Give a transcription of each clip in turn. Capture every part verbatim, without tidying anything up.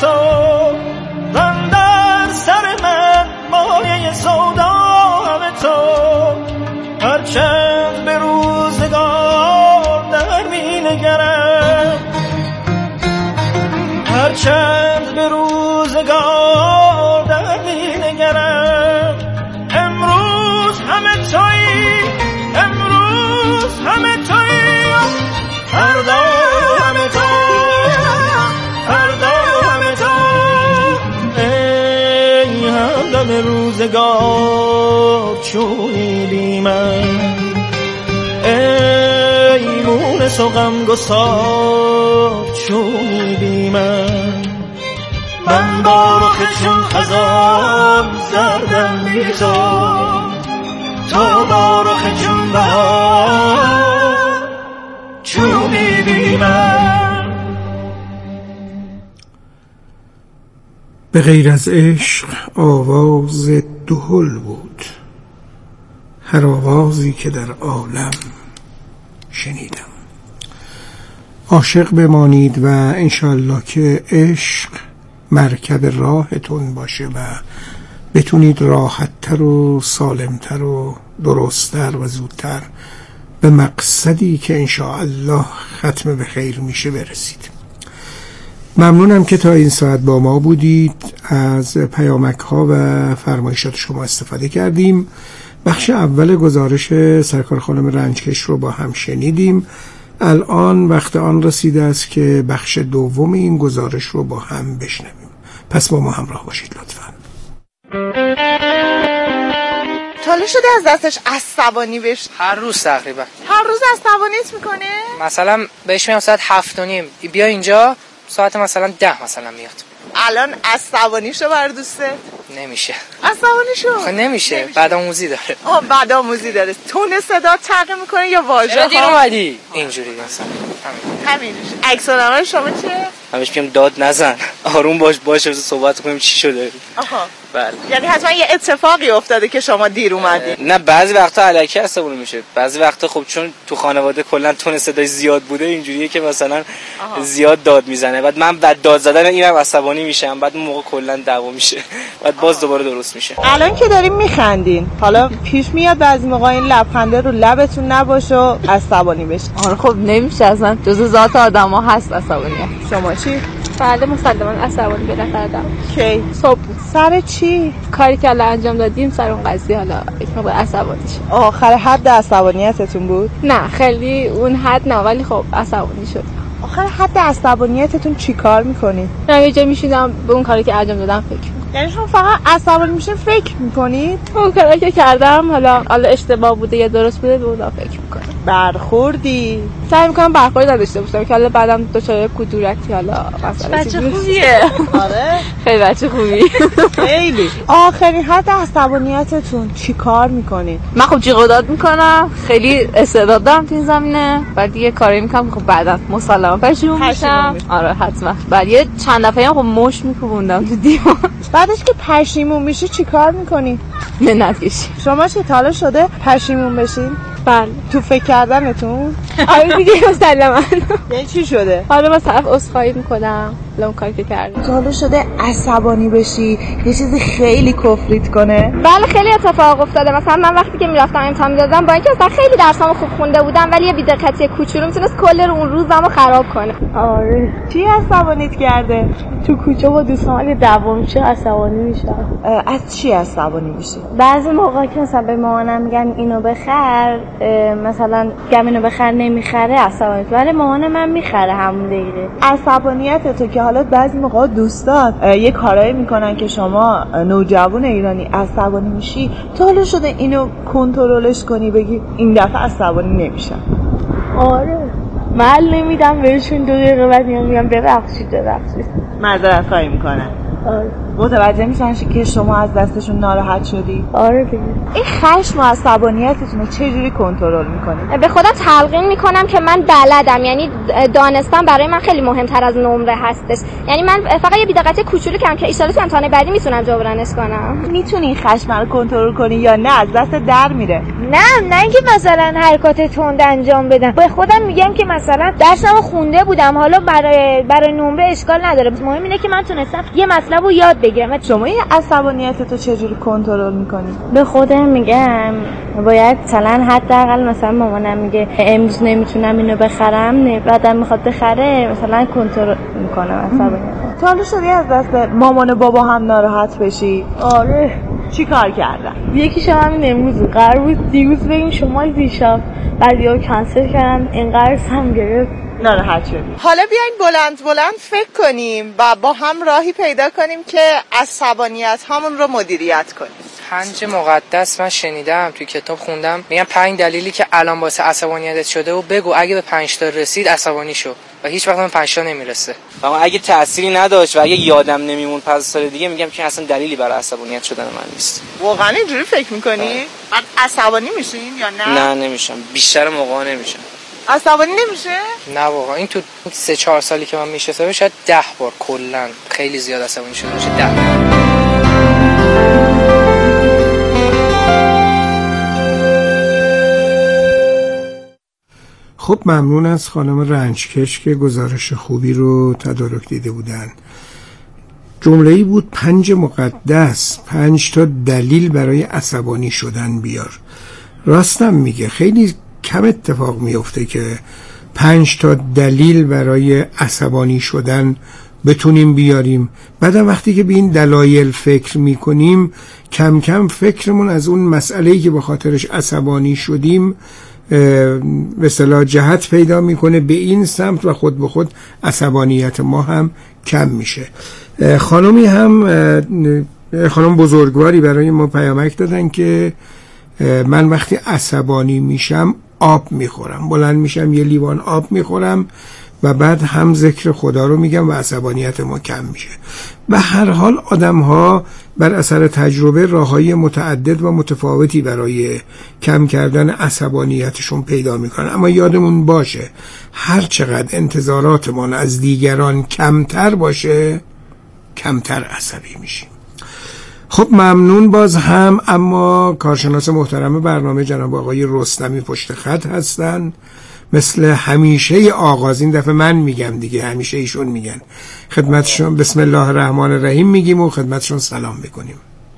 تو زن در سر من مایه سودای تو هرچند به روزگار در می نگرم هرچند به روزگار در می نگرم امروز همه تویی امروز همه تویی فردا همه تو فردا همه تو ای همدم روزگار چونی بی من ای مونس و غمگسار چونی بی من من با رخ چون خزان زردم بی تو تو با رخ چون بهار چونی بی من. به غیر از عشق آواز دهل بود، هر آوازی که در عالم شنیدم. عاشق بمانید و انشالله که عشق مرکب راهتون باشه و بتونید راحتتر و سالمتر و درستتر و زودتر به مقصدی که انشاءالله ختم به خیر میشه برسید. ممنونم که تا این ساعت با ما بودید. از پیامک ها و فرمایشات شما استفاده کردیم. بخش اول گزارش سرکار خانم رنجکش رو با هم شنیدیم. الان وقت آن رسیده است که بخش دوم این گزارش رو با هم بشنویم. پس با ما همراه باشید لطفاً. حالا شده از دستش عصبانی بشه؟ هر روز تقریبا. هر روز عصبانیت میکنه؟ مثلا بهش میگم ساعت هفت و نیم بیا اینجا، ساعت مثلا ده مثلا میاد. الان عصبانی شو بر دوستت؟ نمیشه. عصبانی شو؟ خب نمیشه. بدآموزی داره. آه بدآموزی داره. تون صدا تغییر میکنه یا واژه ها؟ دیر اومدی اینجوری مثلا. همین. همین. عکس العمل شما چیه؟ همش میگم داد نزن. آروم باش باشه صحبت کنیم چی شده. آها. بله. یعنی حتما یه اتفاقی افتاده که شما دیر اومدی. نه بعضی وقتا الکی عصبانی میشه. بعضی وقتا خب چون تو خانواده کلا تون صدای زیاد بوده اینجوریه که مثلا آها. زیاد داد میزنه. بعد من بعد داد زدن اینم عصبانی میشم. بعد اون موقع کلا دعوا میشه. بعد باز دوباره درست میشه. الان که داریم میخندین، حالا پیش میاد بعضی موقع این لبخنده رو لبتون نباشه و عصبانی بشین؟ آره خب نمیشه، اصلا جزء ذات آدم‌ها هست عصبانیت. شما چی؟ بله مسلماً عصبانی بالاخره دارم. کی؟ صبح. سر چی؟ کاری که الان انجام دادیم سر اون قضیه حالا یک موقع عصبانی شد. آخر حد عصبانیتتون بود؟ نه خیلی اون حد نه، ولی خب عصبانی شد. آخر حد عصبانیتتون چی کار میکنی؟ نه یه جا میشیدم به اون کاری که انجام دادم فکر میکنم. یعنی شما فقط عصبانی میشین فکر میکنید؟ اون کاری که کردم حالا حالا اشتباه بوده یا درست بوده به اون فکر میکنم. برخوردی؟ سعی میکنم برخورد نداشته باشم که حالا بعدم دچار کدورتی حالا مثلا بچه خوبیه. آره خیلی بچه خوبی. خیلی. آخرین حد عصبانیتتون چی کار میکنید؟ من خب جیغ و داد میکنم، خیلی استعداد دارم تو این زمینه. بعد یه کاری میکنم خب بعدا مسلما پشیمون میشم. آره حتما. بعد یه چند دفعه هم خب مش میکوبوندم تو دیوار. بعدش که پشیمون میشی چی کار میکنی؟ منت کشی. شما چه تا حالا شده پشیمون بشین؟ بله. تو فکر کردنتون؟ آره دیگه مسلما. یعنی چی شده؟ حالا من طرف عذرخواهی میکنم اون کاری که کردم. تا حالا شده عصبانی بشی یه چیزی خیلی کفریت کنه؟ بله خیلی اتفاق افتاده. مثلا من وقتی که میرفتم امتحان میدادم با اینکه اصلا خیلی درسامو خوب خونده بودم ولی یه بی‌دقتی کوچولو میتونست کل اون روزمو خراب کنه. آره. چی عصبانیت کرده؟ تو کوچه با دوستام اگه دعوا میشه عصبانی میشم. از چی عصبانی میشی؟ بعضی موقع که مثلا به مامانم میگن اینو بخر، مثلا گم اینو بخر نمیخره عصبانی میشه، ولی مامانم من میخره همون دقیقه. عصبانیت تو که حالا بعضی موقع دوستان یه کارایی میکنن که شما نوجوان ایرانی عصبانی میشی، تو حالا شده اینو کنترلش کنی بگی این دفعه عصبانی نمیشم؟ آره محل نمیدم بهشون، دو دقیقه بعد میام میگم ببخشید ببخشید معذرت خواهی میکنن. آره متوجه میشن که شما از دستشون ناراحت شدی؟ آره دیگه. این خشم و عصبانیتتون رو چه جوری کنترل میکنید؟ به خودم تلقین میکنم که من بلدم، یعنی دانستم برای من خیلی مهمتر از نمره هستش. یعنی من فقط یه بی‌دقتی کوچولو کردم که ان شاءالله تو امتحان بعدی میتونم جبرانش کنم. میتونی این خشم رو کنترل کنی یا نه از دست در میره؟ نه نه اینکه مثلا حرکات تند انجام بدم. به خودم میگم که مثلا درسمو خونده بودم، حالا برای برای نمره اشکال نداره، مهم اینه که من تونستم یه مطلب رو یاد بگیرم. شما این عصبانیت تو چجوری کنترل میکنی؟ به خودم میگم باید مثلا حداقل مثلا مامانم میگه امروز نمیتونم اینو بخرم، نه بعدم میخواد بخره، مثلا کنترل میکنم عصبانیت. تو حالا شدی از دست مامان و بابا هم ناراحت بشی؟ آره. چی کار کردن؟ یکیش همین امروز قرار بود دیروز بگیم شما دیشب، بعدیا کنسل کردن، اینقدر سم گرفت ناراحت شدی. حالا بیاین بلند بلند فکر کنیم و با هم راهی پیدا کنیم که عصبانیت هامون رو مدیریت کنیم. پنج مقدس من شنیدم توی کتاب خوندم، میگن پنج دلیلی که الان واسه عصبانیتت شده و بگو اگه به پنج تا رسید عصبانی شو و هیچ وقت به پنج تا نمیرسه. اما اگه تأثیری نداشت و اگه یادم نمیمون پس سال دیگه میگم که اصلا دلیلی برای عصبانیت شدن من نیست. واقعا اینجوری فکر میکنی؟ بعد عصبانی میشین یا نه؟ نه نمیشم، بیشتر موقعا نمیشم. عصبانی نمیشه؟ نه واقعا این تو سه چهار سالی که من میشناسم شاید ده بار کلا خیلی زیاد عصبانی شده باشه. ده خب ممنون از خانم رنجکش که گزارش خوبی رو تدارک دیده بودن. جمله‌ای بود پنج مقدس، پنج تا دلیل برای عصبانی شدن بیار. راستم میگه خیلی کم اتفاق میفته که پنج تا دلیل برای عصبانی شدن بتونیم بیاریم. بعدم وقتی که به این دلایل فکر میکنیم کم کم فکرمون از اون مسئله‌ای که به خاطرش عصبانی شدیم به اصطلاح جهت پیدا میکنه به این سمت و خود به خود عصبانیت ما هم کم میشه. خانمی هم خانم بزرگواری برای ما پیامک دادن که من وقتی عصبانی میشم آب میخورم، بلند میشم یه لیوان آب میخورم و بعد هم ذکر خدا رو میگم و عصبانیت ما کم میشه. به هر حال آدم ها بر اثر تجربه راههای متعدد و متفاوتی برای کم کردن عصبانیتشون پیدا میکنن، اما یادمون باشه هر چقدر انتظاراتمون از دیگران کمتر باشه کمتر عصبی میشیم. خب ممنون باز هم. اما کارشناس محترم برنامه جناب آقای رستمی پشت خط هستن، مثل همیشه آغاز این دفعه من میگم دیگه، همیشه ایشون میگن. خدمتشون بسم الله الرحمن الرحیم میگیم و خدمتشون سلام میکنیم.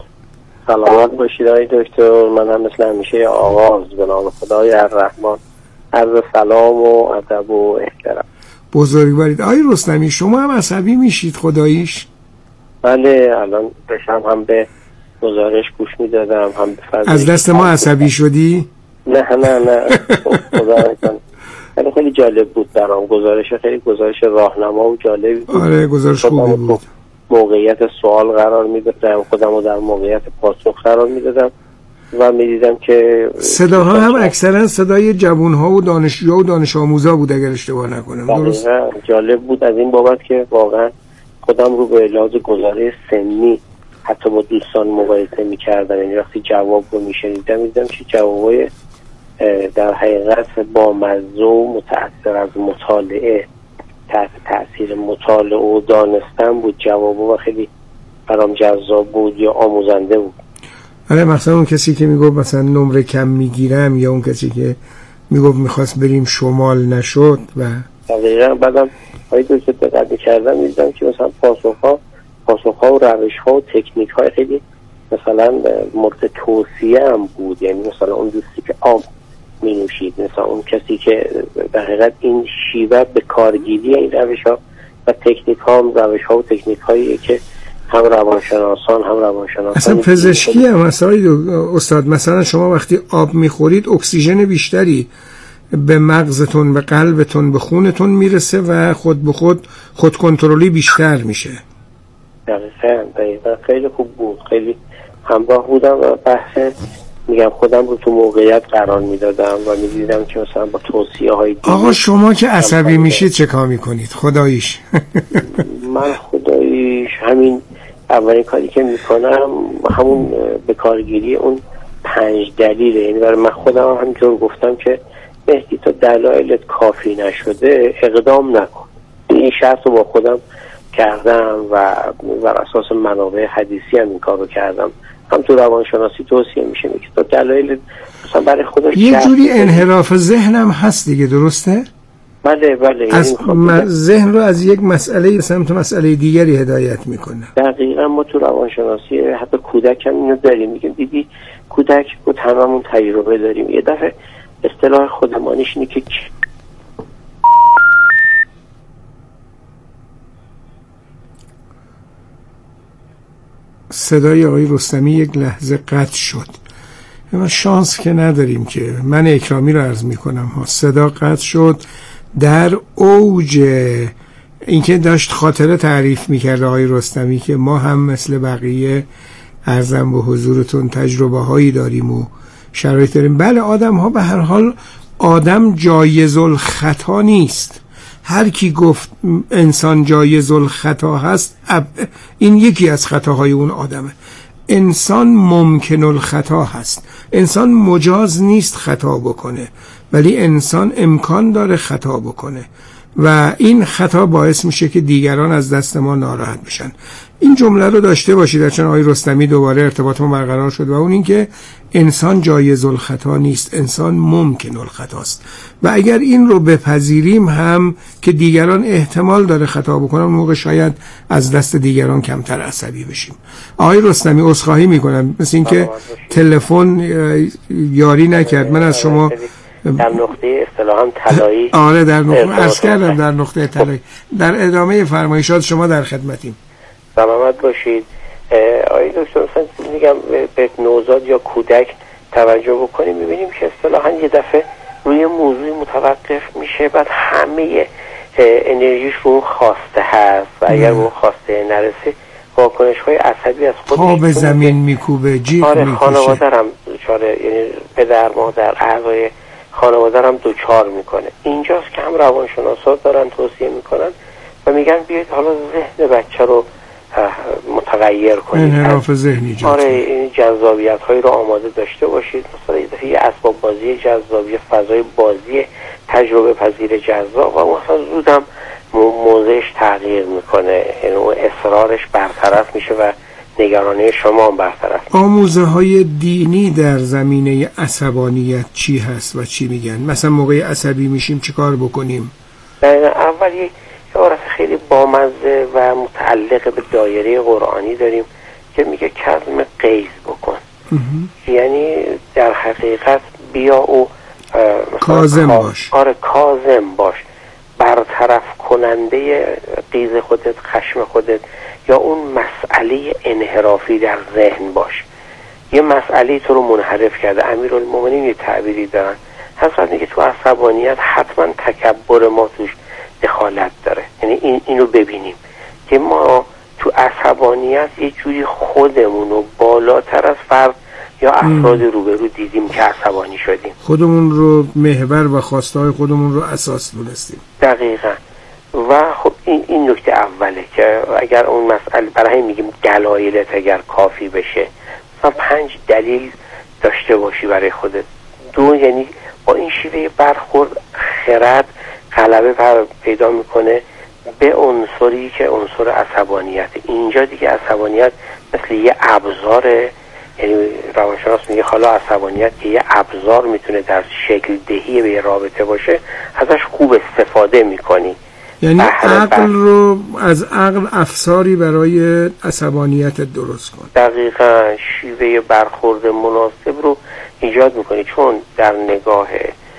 سلامت باشید آقای دکتر. من هم مثل همیشه آغاز به نام خدای الرحمن عرض سلام و ادب و احترام. بزرگوارید. آقای رستمی شما هم عصبی میشید خداییش؟ بله الان بشم هم به گزارش گوش میدادم هم به فرض از دست ما عصبی شدی؟ نه نه نه خدا خیلی خیلی جالب بود برام گزارش، خیلی گزارش راهنما و جالبی بود. آره گزارش خوبی بود. موقعیت سوال قرار میدادم، خودم رو در موقعیت پاسخ قرار میدادم و میدیدم که صداها هم اکثرا صدای جوانها و دانشجوها و دانش آموزا بود اگر اشتباه نکنم. درست؟ جالب بود از این بابت که واقعا خودم رو به لحاظ گزاره سنی حتی با دوستان مقایسه میکردم، یعنی وقتی جواب رو میشنیدم میدیدم که جوابای در حقیقت با مزه و متأثر از مطالعه تحت تأثیر مطالعه و دانستن بود جواب و خیلی برام جذاب بود یا آموزنده بود. آره مثلا اون کسی که میگفت مثلا نمره کم میگیرم یا اون کسی که میگفت میخواست بریم شمال نشد و دقیقا. بعدم های دوست دقت میکردم میدیدم که مثلا پاسخها پاسخها و روشها و تکنیک های خیلی مثلا مورد توصیه هم بود، یعنی مثلا اون دوستی که آب می نوشید، مثلا اون کسی که در حقیقت این شیوه به کارگیری این روش ها و تکنیک ها هم روش ها و تکنیک هایی که هم روانشناسان هم روانشناسان اصلا پزشکی هم مثلا استاد مثلا شما وقتی آب میخورید اکسیژن بیشتری به مغزتون به قلبتون به خونتون میرسه و خود به خود خود کنترلی بیشتر میشه. دقیقاً دقیقاً خیلی خوب بود، خیلی همراه بودم و بحث میگم خودم رو تو موقعیت قرار میدادم و میدیدم که مثلا با توصیه های آقا شما که عصبی میشید چه کار میکنید خداییش؟ من خداییش همین اولین کاری که میکنم همون به کارگیری اون پنج دلیله. یعنی برای من خودم همینطور گفتم که مهدی تا دلایلت کافی نشده اقدام نکن. این شرط رو با خودم کردم و بر اساس منابع حدیثی هم این کار رو کردم. هم تو روانشناسی توصیه میشه که تا دلایل مثلا برای خودش یه جوری انحراف ذهنم هست دیگه، درسته؟ بله بله. از م... ذهن رو از یک مسئله سمت مسئله دیگری هدایت میکنه. دقیقا ما تو روانشناسی حتی کودک هم اینو داریم، میگیم دیدی کودک با تمامون تجربه داریم. یه دفعه اصطلاح خودمانیش اینه که صدای آقای رستمی یک لحظه قطع شد. ما شانس که نداریم که من اکرامی رو عرض میکنم ها، صدا قطع شد در اوج اینکه داشت خاطره تعریف میکرد آقای رستمی که ما هم مثل بقیه عرضم به حضورتون تجربه هایی داریم و شرایط داریم. بله آدم ها به هر حال آدم جایز الخطا نیست. هر کی گفت انسان جایز الخطا هست این یکی از خطاهای اون آدمه. انسان ممکن الخطا هست. انسان مجاز نیست خطا بکنه، ولی انسان امکان داره خطا بکنه و این خطا باعث میشه که دیگران از دست ما ناراحت بشن. این جمله رو داشته باشید، چون آقای رستمی دوباره ارتباط ما برقرار شد و اون این که انسان جایز الخطا نیست، انسان ممکن الخطاست. و اگر این رو بپذیریم هم که دیگران احتمال داره خطا بکنن، موقع شاید از دست دیگران کمتر عصبی بشیم. آقای رستمی عذرخواهی میکنم، مثل این که تلفن یاری نکرد. من از شما در نقطه اصطلاحاً طلایی آره در نقطه عرض کردم در نقطه طلایی. در ادامه فرمایشات شما در خدمتیم. سلامت باشید. آقای دکتر مثلا میگم به نوزاد یا کودک توجه بکنیم، میبینیم که اصطلاحاً یه دفعه روی موضوع متوقف میشه، بعد همه انرژیش رو اون خواسته هست و اگر اون خواسته نرسه واکنش های عصبی از خودش پا به زمین میکوبه، جیغ آره میکشه. خانواده هم دوچاره، یعنی پدر مادر اعضای خانواده هم دوچار میکنه. اینجاست که هم روانشناسا دارن توصیه میکنن و میگن بیاید حالا ذهن بچه رو متغیر کنید، انحراف ذهنی جا آره این جذابیت هایی رو آماده داشته باشید. مثلا یه دفعه اسباب بازی جذابی، فضای بازی تجربه پذیر جذاب و مثلا زودم موضعش تغییر میکنه، یعنی اون اصرارش برطرف میشه و نگرانی شما هم برطرف میشه. آموزه های دینی در زمینه عصبانیت چی هست و چی میگن؟ مثلا موقع عصبی میشیم چی کار بکنیم؟ اول یک عبارت خیلی بامزه و متعلق به دایره قرآنی داریم که میگه کظم غیظ بکن. یعنی در حقیقت بیا و کاظم باش. آره کاظم باش، برطرف کننده غیظ خودت، خشم خودت یا اون مسئله انحرافی در ذهن باش. یه مسئله تو رو منحرف کرده. امیرالمومنین یه تعبیری دارن، حضرت میگه تو عصبانیت حتما تکبر ما توش دخالت داره. یعنی این اینو ببینیم که ما تو عصبانیت یه جوری خودمون رو بالاتر از فرد یا افراد روبرو دیدیم که عصبانی شدیم، خودمون رو محور و خواسته های خودمون رو اساس دونستیم. دقیقاً. و خب این این نکته اوله که اگر اون مسئله، برای همین میگیم دلایلت اگر کافی بشه، مثلا پنج دلیل داشته باشی برای خودت. دو، یعنی با این شیوه برخورد خرد غلبه پیدا میکنه به عنصری که عنصر عصبانیت. اینجا دیگه عصبانیت مثل یه ابزاره، یعنی روانشناس میگه حالا عصبانیت که یه ابزار میتونه در شکل دهی به رابطه باشه، ازش خوب استفاده میکنی. یعنی عقل رو از عقل افساری برای عصبانیت درست کن. دقیقا شیوه برخورد مناسب رو ایجاد میکنی. چون در نگاه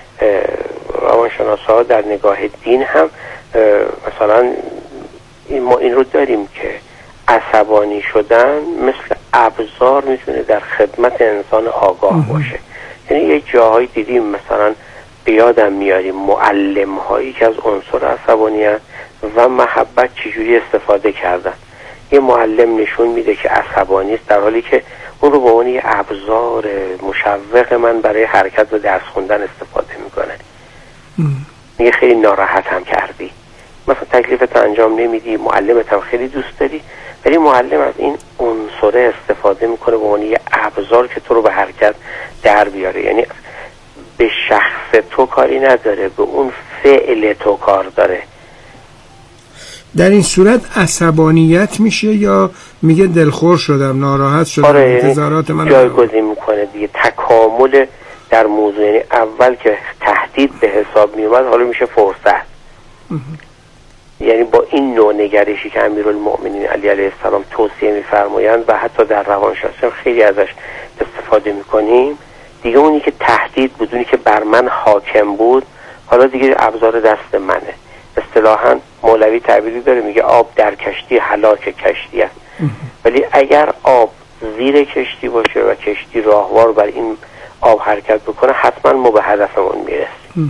روانشناس ها، در نگاه دین هم مثلا این ما این رو داریم که عصبانی شدن مثل ابزار میتونه در خدمت انسان آگاه باشه. یعنی یه جاهایی دیدیم مثلا بیادم میاریم معلم هایی که از عنصر عصبانیت و محبت چجوری استفاده کردن. یه معلم نشون میده که عصبانی است در حالی که اون رو به عنوان یه ابزار مشوق من برای حرکت و درس خوندن استفاده میکنه. میگه خیلی ناراحت هم کردی، مثلا تکلیفت انجام نمیدی، معلمت هم خیلی دوست داری ولی معلم از این عنصره استفاده میکنه به عنوان یه ابزار که تو رو به حرکت در بیاره. یعنی به شخص تو کاری نداره، به اون فعل تو کار داره. در این صورت عصبانیت میشه یا میگه دلخور شدم، ناراحت شدم، آره، انتظارات من جایگزین میکنه دیگه. تکامل در موضوع، یعنی اول که تهدید به حساب میومد حالا میشه فرصت. یعنی با این نوع نگرشی که امیرالمؤمنین علی علیه السلام توصیه میفرمایند و حتی در روانشناسی خیلی ازش استفاده میکنیم دیگه، اونی که تهدید بود، اونی که بر من حاکم بود، حالا دیگه ابزار دست منه. اصطلاحاً مولوی تعبیری داره میگه آب در کشتی هلاک کشتی است. ولی اگر آب زیر کشتی باشه و کشتی راهوار بر این آب حرکت بکنه، حتما ما به هدفمون میرسیم.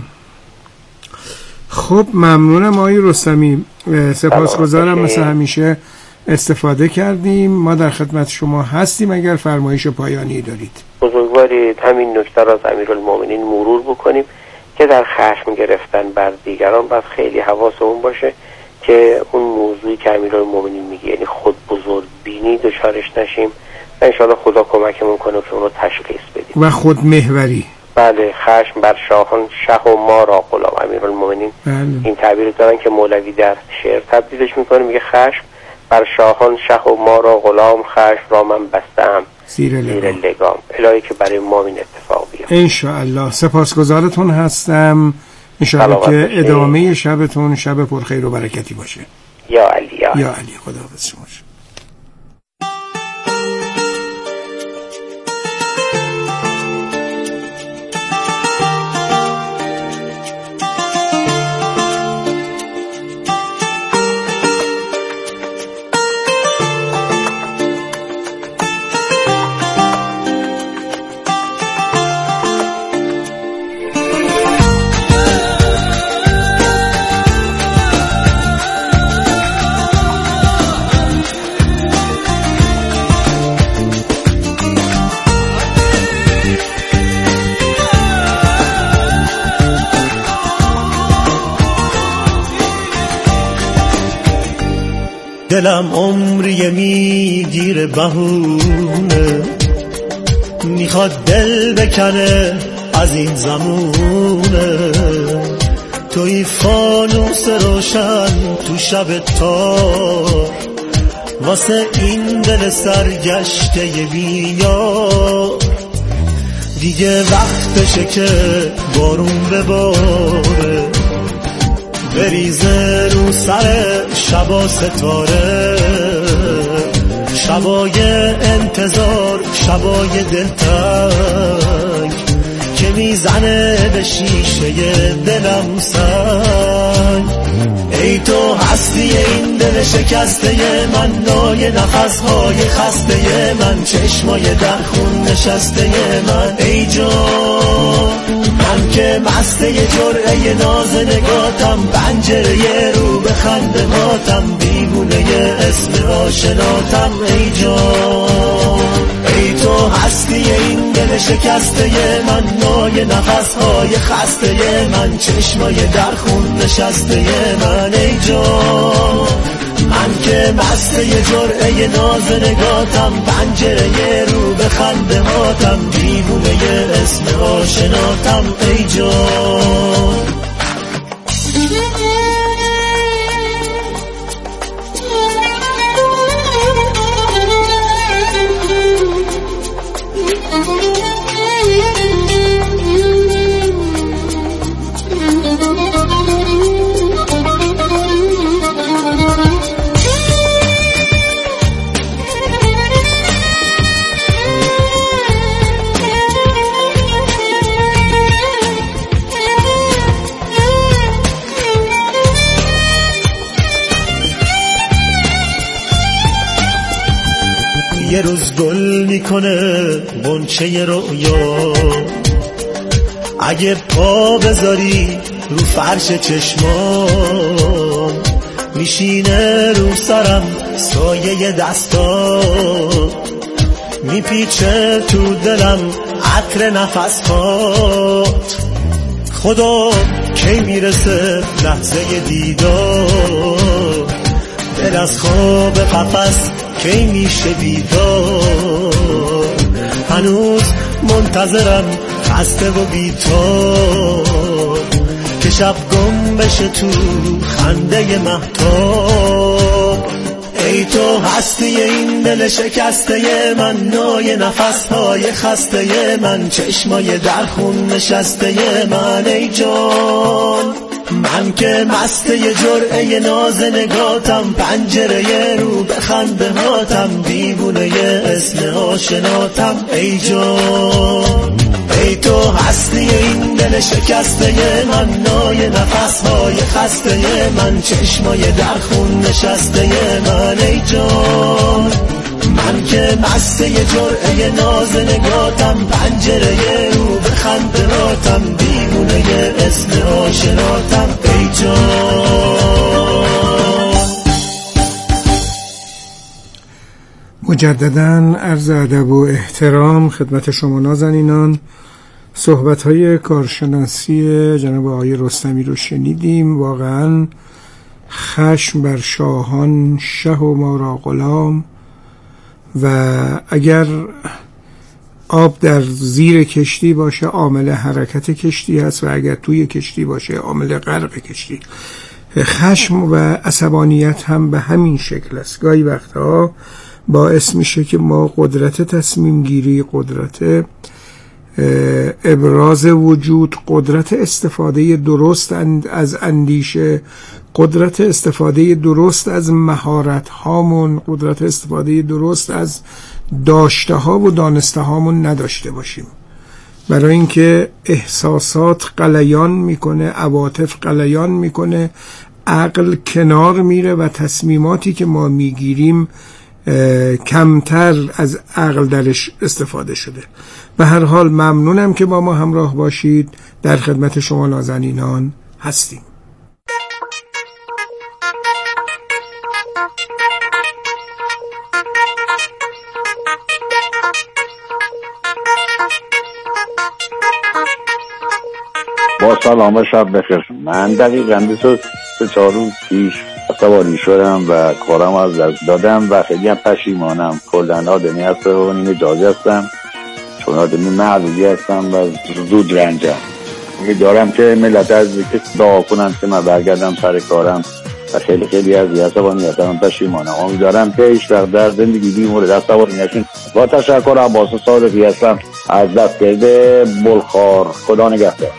خب ممنونم آقای رستمی، سپاسگزارم، مثل همیشه استفاده کردیم. ما در خدمت شما هستیم اگر فرمایش پایانی دارید. بزرگوارید، همین نکته را از امیرالمؤمنین مرور بکنیم که در خشم گرفتن بر دیگران باید خیلی حواسمون باشه که اون موضوعی که امیرالمؤمنین میگه، یعنی خود بزرگ بینی دچارش نشیم و انشاءالله خدا کمکمون کنه که اون رو تشخیص بدیم. و خود محوری. بله، خشم بر شاهان شه و ما را غلام. امیرالمؤمنین این تعبیر دارن که مولوی در شعر تبدیلش میکنه، میگه خشم بر شاهان شه و ما را غلام، خشم را من بستم زیر لگام. لگام. الهی که برای ما این اتفاق بیاد انشاءالله. سپاسگزارتون هستم، انشاءالله که ادامه شبتون شب پرخیر و برکتی باشه. یا علی یا, یا علی. خداحافظ شما. دلم عمری میگیره بهونه، میخواد دل بکنه از این زمونه. توی فانوس روشن تو شب تار، واسه این دل سرگشته بیار. دیگه وقتشه که بارون بباره، بریزه رو سر شبا ستاره. شبای انتظار، شبای دلتنگ که میزنه به شیشه دلم سنگ. ای تو هستی این دل شکسته من، نای نفسهای خسته من، چشمای در خون نشسته من. ای جان من که مسته جرعه ناز نگاتم، پنجره رو به خنده ماتم، دیوونه اسم آشناتم. ای جان ای تو هستی این دل شکسته من، نای نفسهای خسته من، چشمای در خون نشسته من. ای جان من که مسته جرعه ناز نگاتم، پنجره رو به خنده ماتم، دیوونه اسم آشناتم. ای جان یه روز گل میکنه غنچه رویا، اگه پا بذاری رو فرش چشمام، میشینه رو سرم سایه دستا، میپیچه تو دلم عطر نفسات. خدا کی میرسه لحظه دیدار، دل از خواب قفس کی میشه بیدار، هنوز منتظرم خسته و بی‌تاب که شب گم بشه تو خنده مهتاب. ای تو هستی این دل شکسته من، نای نفسهای خسته من، چشمای در خون نشسته من. ای جان من که مسته جرعه ناز نگاتم، پنجره رو به خنده هاتم، دیوونه اسم آشناتم. ای جان ای تو هستی این دل شکسته من، نای نفسهای خسته من، چشمای در خون نشسته من. ای جان من که مسته جرعه ناز نگاتم، پنجره رو به خندراتم، دیوونه اسم آشناتم. ای جان مجدداً عرض ادب و احترام خدمت شما نازنینان. صحبت‌های کارشناسی جناب آقای رستمی رو شنیدیم. واقعاً خشم بر شاهان شه و ما را غلام، و اگر آب در زیر کشتی باشه عامل حرکت کشتی هست، و اگر توی کشتی باشه عامل غرق کشتی. خشم و عصبانیت هم به همین شکل است. گاهی وقتها باعث میشه که ما قدرت تصمیم گیری، قدرت ابراز وجود، قدرت استفاده درست از اندیشه، قدرت استفاده درست از مهارت هامون، قدرت استفاده درست از داشته ها و دانسته هامون نداشته باشیم. برای اینکه احساسات غلیان میکنه، عواطف غلیان میکنه، عقل کنار میره و تصمیماتی که ما میگیریم کمتر از عقل درش استفاده شده. به هر حال ممنونم که با ما همراه باشید. در خدمت شما نازنینان هستیم. با سلام و شب بخیر. من دقیقاً بیست و چهار روز پیش عصبانی شدم و کارم از دست دادم و خیلی هم پشیمانم. کلاً آدمی هستم و این اجازه هستم، چون آدمی معلولی هستم و زود رنجم. میدارم که ملت از که دعا کنن که من برگردم سر کارم و خیلی خیلی از عصبانی هستم، پشیمانم. امیدوارم که هیچ وقت در زندگی بیمورد عصبانی نشین. با تشکر عباس صادقی هستم از دستگرد بلخار. خدا نگهدار.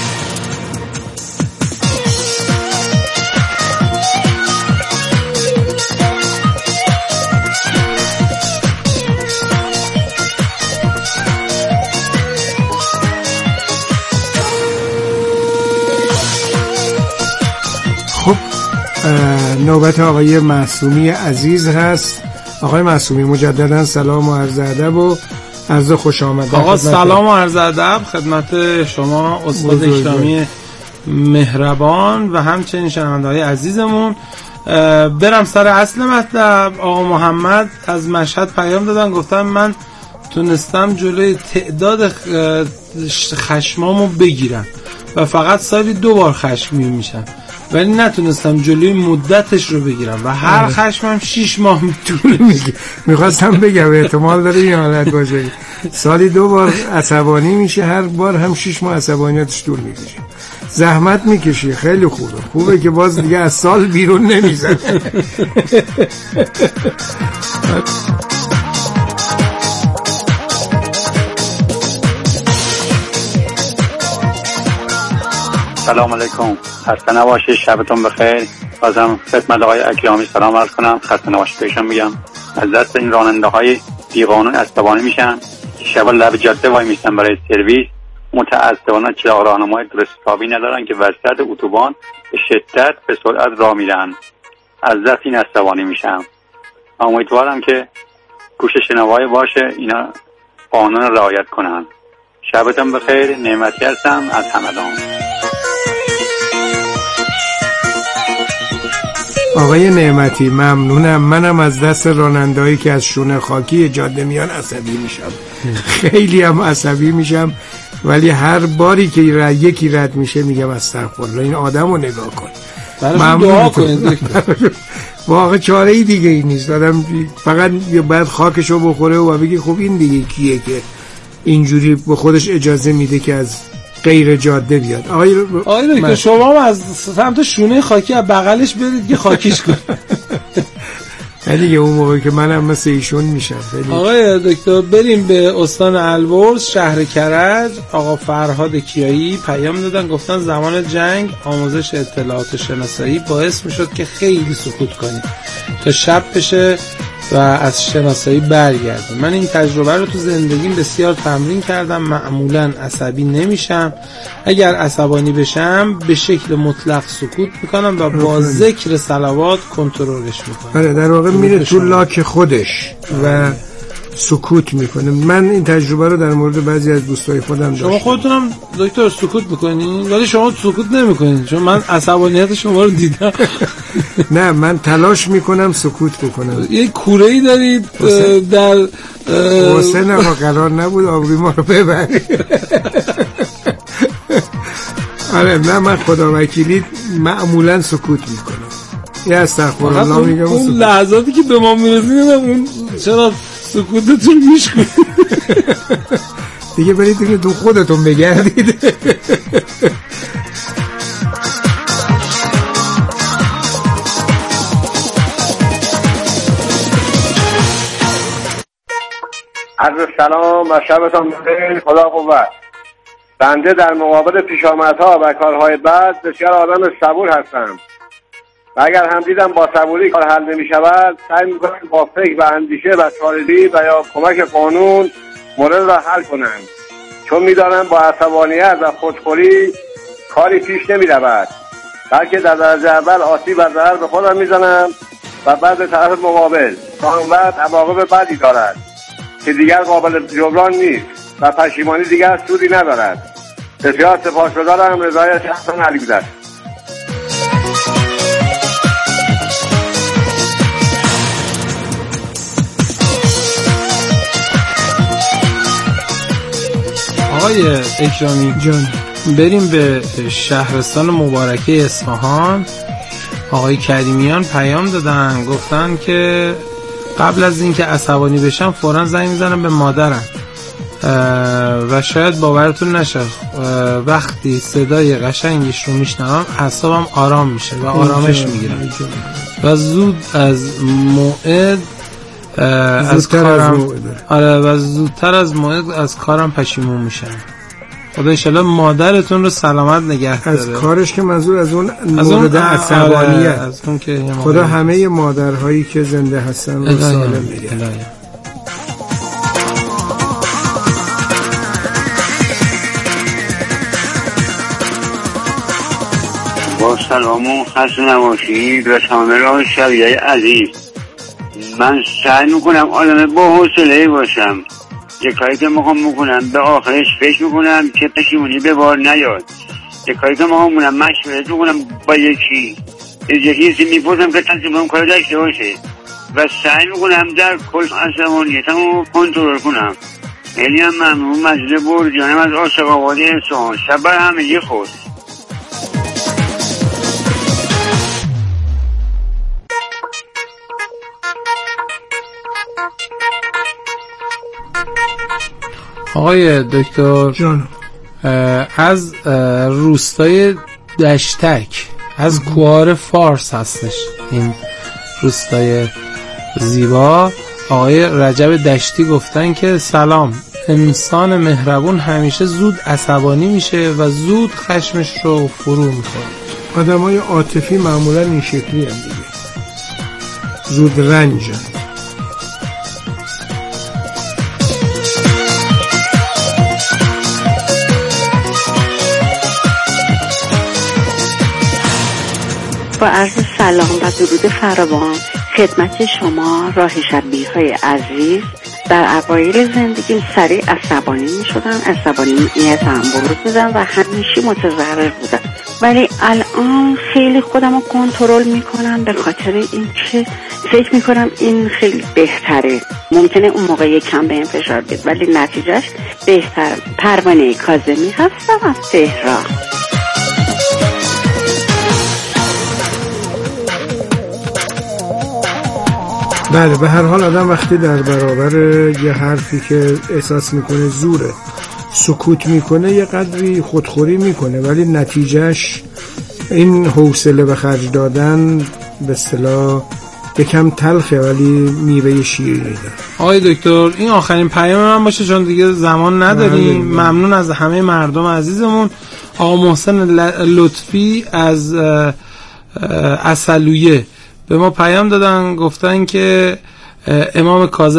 خب نوبت آقای معصومی عزیز هست. آقای معصومی مجددا سلام و عرض ادب و عرض خوش آمد. آقا سلام و عرض ادب خدمت شما استاد اجتماعی مهربان و همچنین شنونده‌های عزیزمون. برم سر اصل مطلب. آقا محمد از مشهد پیام دادن، گفتم من تونستم جلوی تعداد خشمامو بگیرم و فقط سالی دو بار خشمگین میشم، ولی نتونستم جلوی مدتش رو بگیرم و هر خشمم شیش ماه میتونه میگه. میخواستم بگم احتمال داره این حالت باشه، سالی دو بار عصبانی میشه، هر بار هم شیش ماه عصبانیتش دور میکشه. زحمت میکشی، خیلی خوبه. خوبه که باز دیگه از سال بیرون نمیزنه. سلام علیکم، خسته نباشید، شبتون بخیر. بازم خدمت آقای اکرامی سلام عرض کنم، خسته نباشید بهشون میگم. از دست این راننده های بیقانون عصبانی میشن که شب لب جاده وای میستن برای سرویس، متاسفانه چراغ راهنمای درست حسابی ندارن که وسط اتوبان به شدت به سرعت راه میرن. از دست این عصبانی میشم. امیدوارم که گوش شنوایی باشه، اینا قانون رعایت کنن. شبتون بخیر، نعمتی هستم از همدان. آقای نعمتی ممنونم. منم از دست رانندهایی که از شونه خاکی جاده میان عصبی میشم. خیلی هم عصبی میشم، ولی هر باری که یکی رد میشه میگم استغفرالله، این آدم رو نگاه کن. براشون دعا کنید. واقعا چاره ای دیگه ای نیست. آدم فقط باید خاکشو بخوره و بگه خب این دیگه کیه که اینجوری به خودش اجازه میده که از غیر جاده بیاد. آقای آقای دکتر شما هم از سمت شونه خاکی از بغلش برید که خاکیش کن. دیگه اون موقع که منم مثل ایشون میشم. آقای دکتر بریم به استان البرز شهر کرج. آقا فرهاد کیایی پیام دادن، گفتن زمان جنگ آموزش اطلاعات شناسایی باعث میشد که خیلی سکوت کنیم تا شب بشه و از شناسایی برگردیم. من این تجربه رو تو زندگیم بسیار تمرین کردم. معمولا عصبی نمیشم، اگر عصبانی بشم به شکل مطلق سکوت میکنم و با ذکر صلوات کنترلش میکنم. آره در واقع میره تو لاک خودش و سکوت میکنه. من این تجربه رو در مورد بعضی از دوستای خودم داشتم. شما خودتونم دکتر سکوت میکنین ولی شما سکوت نمیکنین، چون من عصبانیت شما رو دیدم. نه من تلاش میکنم سکوت بکنم. یه کوره‌ای دارید در حسین آقا قرار نبود آبروی ما رو ببری. آره نه من خدا وکیلی معمولا سکوت میکنم. یه استغفرالله میگم. اون لحظاتی که به ما میرسید اون چرا سکوتتون میشکنید دیگه برید دیگه تو خودتون بگردید. عرض سلام و شبتان بخیر. خدا قوت. بنده در مقابل پیشامدها و کارهای بد بسیار آدم صبور هستم و اگر هم دیدم با صبوری کار حل نمی شود سعی می کنم با فکر و اندیشه و چاره‌جویی و یا کمک قانون مورد را حل کنم، چون می دانم با عصبانیت و خودخوری کاری پیش نمی رود، بلکه در درجه اول آسیب و ضرر به خودم می زنم و بعد به طرف مقابل تا اون وقت عواقب بدی دارد که دیگر قابل جبران نیست و پشیمانی دیگر سودی ندارد. بسیار سپاسگزارم. رضایت حسن علیزاده. آقای اکرامی جان بریم به شهرستان مبارکه اصفهان. آقای کریمیان پیام دادن، گفتن که قبل از اینکه عصبانی بشم فوراً زنگ میزنم به مادرم و شاید باورتون نشه وقتی صدای قشنگش رو میشنوم اعصابم آرام میشه و آرامش میگیرم و زود از موعد از کارم آره و زودتر از موعد از کارم پشیمون میشم. خدا انشالله مادرتون رو سلامت نگه داره. از کارش که منظور از اون مورد عصبانیت، از اون که خدا همه مادرهایی که زنده هستن رو سالم نگه. با سلام و خسته نباشید و شامل شبیه عزیز. من سعی میکنم آدم با حوصله باشم. یک کاری که میخوام میکنم به آخرش فکر میکنم که پشیمونی به بار نیاد. یک کاری که میخوام میکنم مشورت میکنم با یکی یکی میپرسم که تصمیم اون کار داشته باشه و سعی میکنم در کل عصبانیتم رو کنترل کنم. خیلی هم ممنون. مجید برجانم از عاشق آباد اصفهان. شب بر همگی خوش. آقای دکتر جان از روستای دشتک از کوهار فارس هستش این روستای زیبا. آقای رجب دشتی گفتن که سلام، انسان مهربون همیشه زود عصبانی میشه و زود خشمش رو فرو میکنه. آدمای عاطفی معمولا این شکلی هم دیگه زود رنجن. با عرض سلام و درود فراوان خدمت شما راه شبیه‌های عزیز. در اوایل زندگی سریع عصبانی می شدم، عصبانیتم بروز می‌دادم و همیشه متضرر بودم، ولی الان خیلی خودم رو کنترل میکنم به خاطر اینکه فکر میکنم این خیلی بهتره. ممکنه اون موقع یکم به این فشار بیاد ولی نتیجهش بهتر. پروانه کاظمی هستم از تهران. بله به هر حال آدم وقتی در برابر یه حرفی که احساس میکنه زوره سکوت میکنه یه قدری خودخوری میکنه، ولی نتیجهش این حوصله به خرج دادن به اصطلاح یکم تلخه ولی میوه شیرینی داره. آقای دکتر این آخرین پیام من باشه چون دیگه زمان نداریم. ممنون از همه مردم عزیزمون. آقا محسن لطفی از عسلویه به ما پیام دادن، گفتن که امام کاظم